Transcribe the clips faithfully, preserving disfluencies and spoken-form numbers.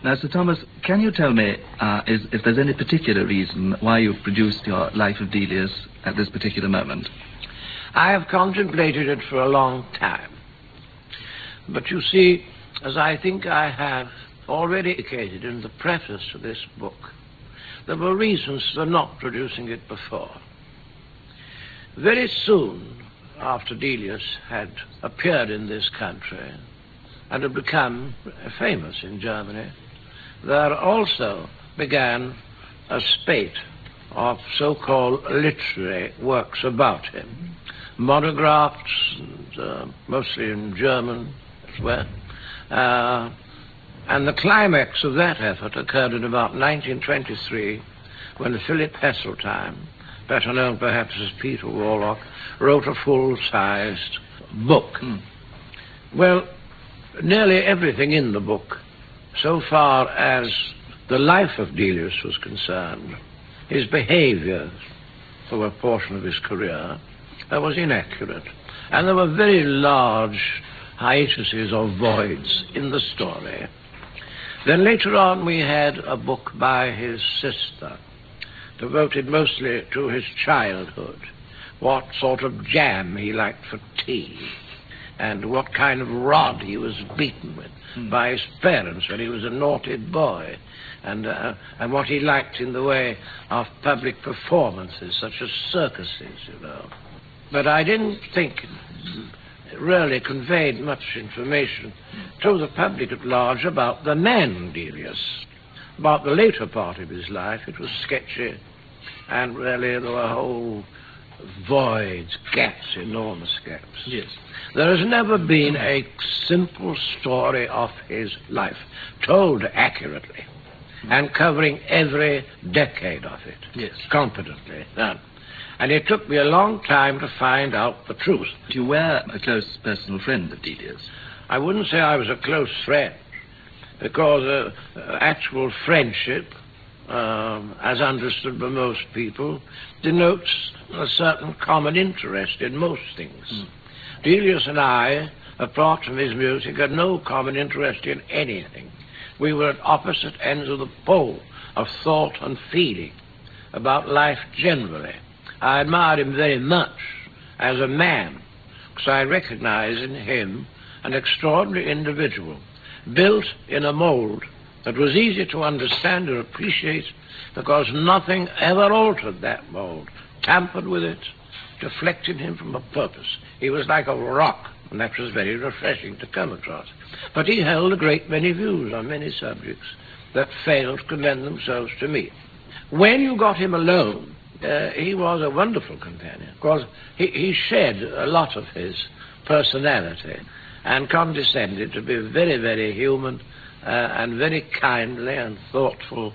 Now, Sir Thomas, can you tell me uh, is, if there's any particular reason why you've produced your Life of Delius at this particular moment? I have contemplated it for a long time. But you see, as I think I have already indicated in the preface to this book, there were reasons for not producing it before. Very soon after Delius had appeared in this country and had become famous in Germany, there also began a spate of so-called literary works about him, monographs, and, uh, mostly in German as well. Uh, and the climax of that effort occurred in about nineteen twenty-three, when Philip Heseltine, better known perhaps as Peter Warlock, wrote a full-sized book. Mm. Well, nearly everything in the book, so far as the life of Delius was concerned, his behavior for a portion of his career, that was inaccurate. And there were very large hiatuses or voids in the story. Then later on we had a book by his sister, devoted mostly to his childhood, what sort of jam he liked for tea, and what kind of rod he was beaten with mm. by his parents when he was a naughty boy, and, uh, and what he liked in the way of public performances, such as circuses, you know. But I didn't think it really conveyed much information to the public at large about the man Delius. About the later part of his life, it was sketchy, and really there were whole voids, gaps, enormous gaps. Yes. There has never been a simple story of his life, told accurately, and covering every decade of it. Yes. Competently done. And it took me a long time to find out the truth. You were a close personal friend of Delius. I wouldn't say I was a close friend, because uh, uh, actual friendship, um, as understood by most people, denotes a certain common interest in most things. Mm. Delius and I, apart from his music, had no common interest in anything. We were at opposite ends of the pole of thought and feeling about life generally. I admired him very much as a man, because I recognized in him an extraordinary individual, built in a mold that was easy to understand and appreciate, because nothing ever altered that mold, tampered with it, deflected him from a purpose. He was like a rock, and that was very refreshing to come across. But he held a great many views on many subjects that failed to commend themselves to me. When you got him alone, Uh, he was a wonderful companion, because he, he shed a lot of his personality and condescended to be very, very human uh, and very kindly and thoughtful,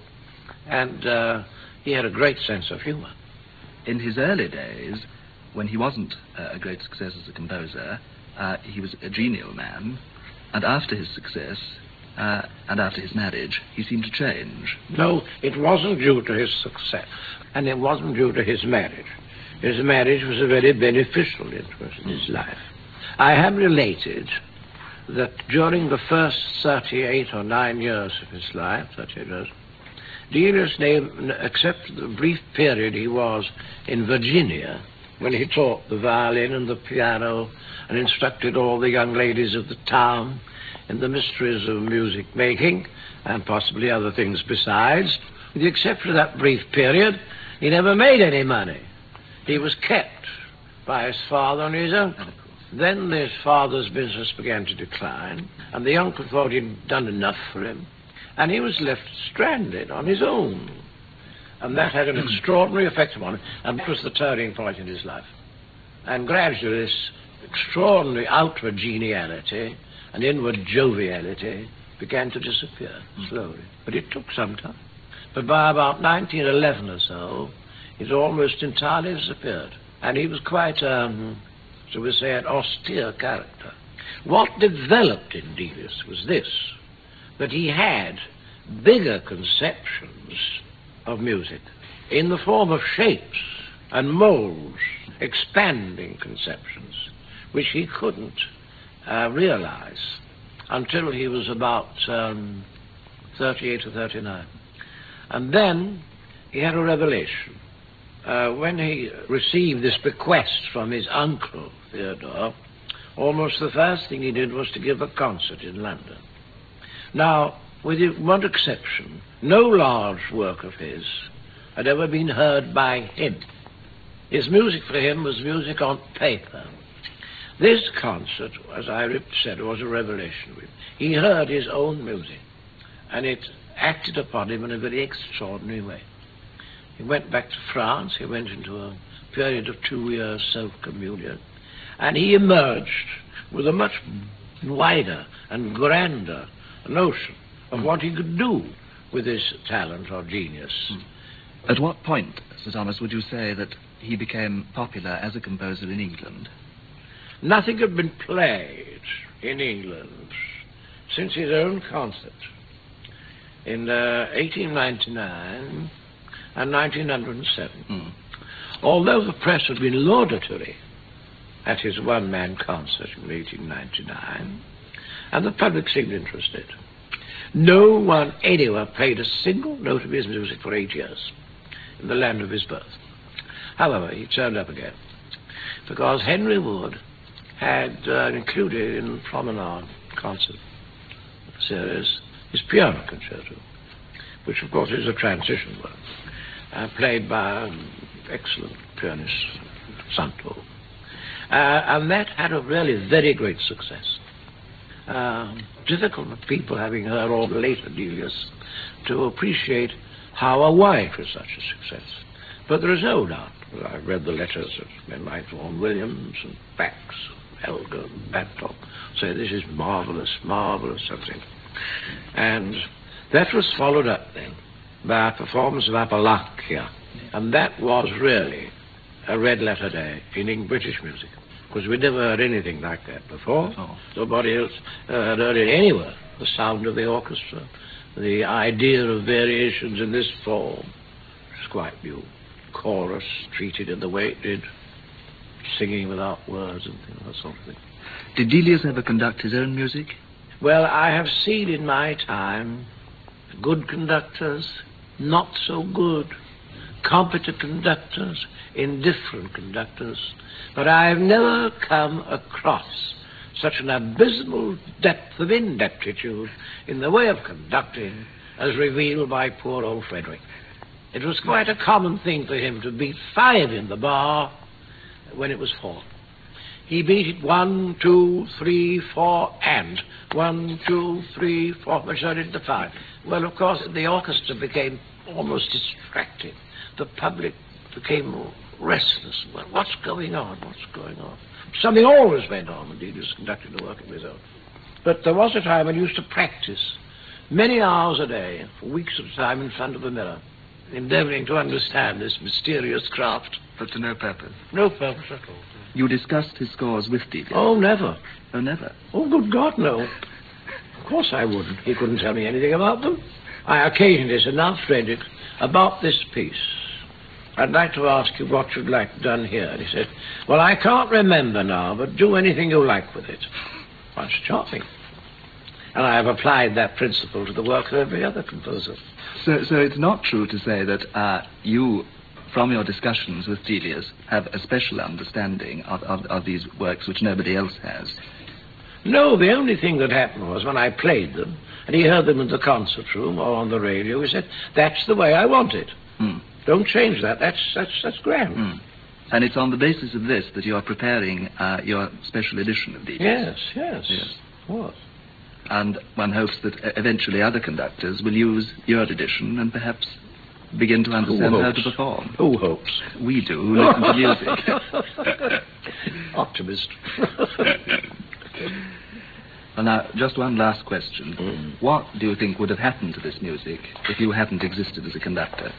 and uh, he had a great sense of humor. In his early days, when he wasn't uh, a great success as a composer, uh, he was a genial man, and after his success uh, and after his marriage, he seemed to change. No, it wasn't due to his success. And it wasn't due to his marriage. His marriage was a very beneficial interest in his life. I have related that during the first thirty-eight or nine years of his life, thirty-eight years, Delius, except the brief period he was in Virginia, when he taught the violin and the piano and instructed all the young ladies of the town in the mysteries of music making and possibly other things besides, with the exception of that brief period, he never made any money. He was kept by his father and his uncle. Then his father's business began to decline, and the uncle thought he'd done enough for him, and he was left stranded on his own. And that had an extraordinary effect upon him, and that was the turning point in his life. And gradually this extraordinary outward geniality and inward joviality began to disappear slowly. But it took some time. But by about nineteen eleven or so, it almost entirely disappeared. And he was quite, um, shall we say, an austere character. What developed in Delius was this, that he had bigger conceptions of music in the form of shapes and molds, expanding conceptions, which he couldn't uh, realize until he was about um, thirty-eight or thirty-nine. And then he had a revelation. Uh, when he received this bequest from his uncle, Theodore, almost the first thing he did was to give a concert in London. Now, with one exception, no large work of his had ever been heard by him. His music for him was music on paper. This concert, as I said, was a revelation with him. He heard his own music, and it acted upon him in a very extraordinary way. He went back to France. He went into a period of two years self-communion, and he emerged with a much wider and grander notion of what he could do with his talent or genius. At what point, Sir Thomas, would you say that he became popular as a composer in England? Nothing had been played in England since his own concert in uh, eighteen ninety-nine and nineteen oh seven. Mm. Although the press had been laudatory at his one-man concert in eighteen ninety-nine, and the public seemed interested, no one anywhere played a single note of his music for eight years in the land of his birth. However, he turned up again, because Henry Wood had uh, included in the Promenade concert series his piano concerto, which of course is a transition work, uh, played by an excellent pianist, Santo. Uh, and that had a really very great success. Uh, difficult for people, having heard all the later Delius, to appreciate how a wide was such a success. But there is no doubt. I've read the letters of men like Vaughan Williams and Bax, Elgar, and Babcock, say this is marvelous, marvelous something. And that was followed up then by a performance of Appalachia. And that was really a red letter day in British music, because we'd never heard anything like that before. Oh. Nobody else uh, had heard it anywhere. The sound of the orchestra, the idea of variations in this form was quite new. Chorus treated in the way it did, singing without words and things, that sort of thing. Did Delius ever conduct his own music? Well, I have seen in my time good conductors, not so good, competent conductors, indifferent conductors, but I have never come across such an abysmal depth of ineptitude in the way of conducting as revealed by poor old Frederick. It was quite a common thing for him to beat five in the bar when it was four. He beat it one, two, three, four, and one, two, three, four, which I did the five. Well, of course, the orchestra became almost distracted. The public became restless. Well, what's going on? What's going on? Something always went on when he was conducting the work of his own. But there was a time when he used to practice many hours a day, for weeks at a time, in front of the mirror, endeavoring to understand this mysterious craft. But to no purpose? No purpose at all. You discussed his scores with Delius? Oh, never. Oh, never? Oh, good God, no. Of course I wouldn't. He couldn't tell me anything about them. I occasionally said, now, Frederick, about this piece, I'd like to ask you what you'd like done here. And he said, well, I can't remember now, but do anything you like with it. That's charming. And I have applied that principle to the work of every other composer. So, so it's not true to say that uh, you, from your discussions with Delius, have a special understanding of, of, of these works which nobody else has? No, the only thing that happened was when I played them, and he heard them in the concert room or on the radio, he said, that's the way I want it. Hmm. Don't change that. That's, that's, that's grand. Hmm. And it's on the basis of this that you are preparing uh, your special edition of Delius? Yes, yes. Yes. What? And one hopes that eventually other conductors will use your edition and perhaps begin to understand how to perform. Who hopes? We do, who listen to music. Optimist. Well, now, just one last question. Mm. What do you think would have happened to this music if you hadn't existed as a conductor?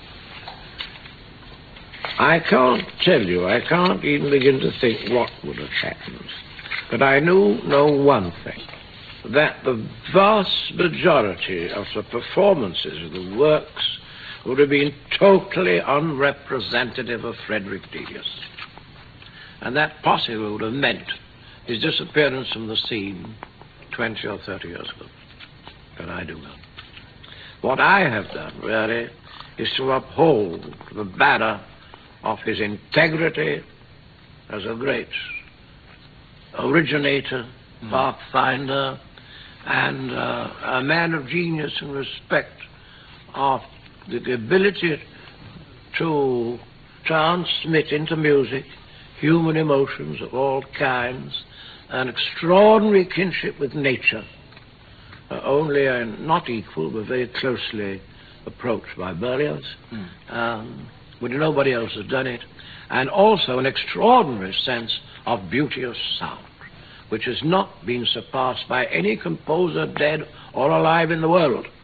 I can't tell you. I can't even begin to think what would have happened. But I knew know one thing. That the vast majority of the performances of the works would have been totally unrepresentative of Frederick Delius. And that possibly would have meant his disappearance from the scene twenty or thirty years ago. But I do know. What I have done, really, is to uphold the banner of his integrity as a great originator, mm. pathfinder, and uh, a man of genius in respect of the ability to transmit into music human emotions of all kinds, an extraordinary kinship with nature, uh, only uh, not equal, but very closely approached by Berlioz, mm. um, when nobody else has done it, and also an extraordinary sense of beauty of sound, which has not been surpassed by any composer, dead or alive in the world.